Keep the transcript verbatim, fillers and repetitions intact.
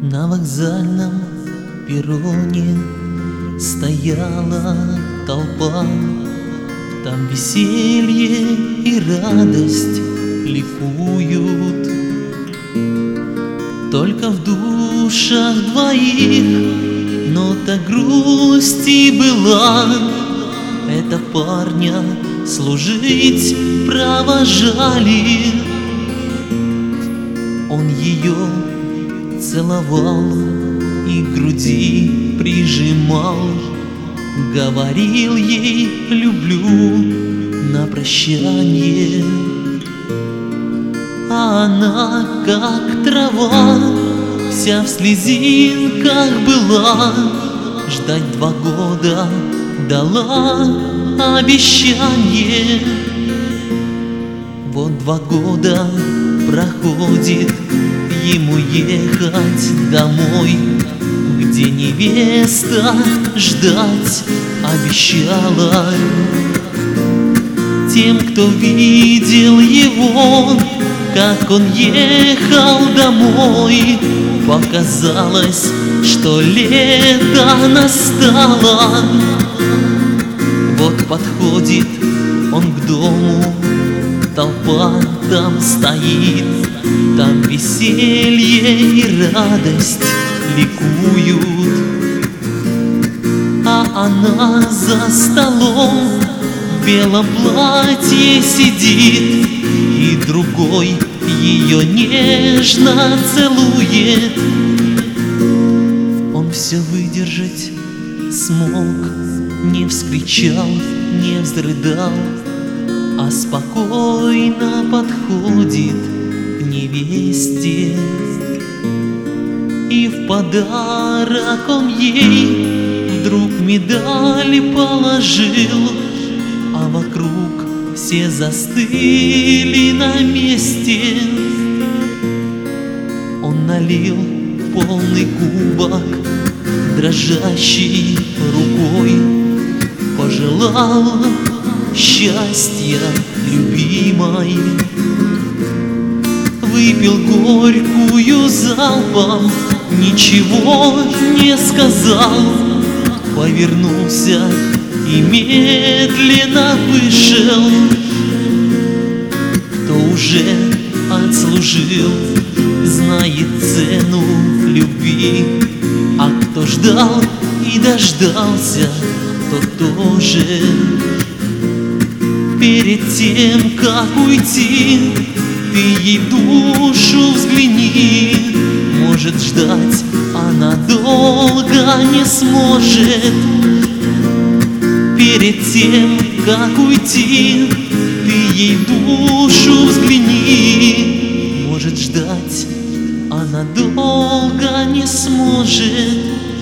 На вокзальном перроне стояла толпа, там веселье и радость ликуют. Только в душах двоих нота грусти была. Это парня служить провожали. Он ее целовал и к груди прижимал, говорил ей «люблю» на прощанье. А она, как трава, вся в слезинках была, ждать два года дала обещанье. Вот два года проходит, ему ехать домой, где невеста ждать обещала. Тем, кто видел его, как он ехал домой, показалось, что лето настало. Вот подходит он к дому, толпа там стоит, там веселье и радость ликуют. А она за столом в белом платье сидит, и другой ее нежно целует. Он все выдержать смог, не вскричал, не взрыдал, а спокойно подходит к невесте. И в подарок он ей вдруг медаль положил, а вокруг все застыли на месте. Он налил полный кубок дрожащей рукой, пожелал счастья любимой. Выпил горькую залпом, ничего не сказал, повернулся и медленно вышел. Кто уже отслужил, знает цену любви, а кто ждал и дождался, тот тоже. Перед тем, как уйти, ты ей в душу взгляни. Может, ждать она долго не сможет. Перед тем, как уйти, ты ей в душу взгляни. Может, ждать она долго не сможет.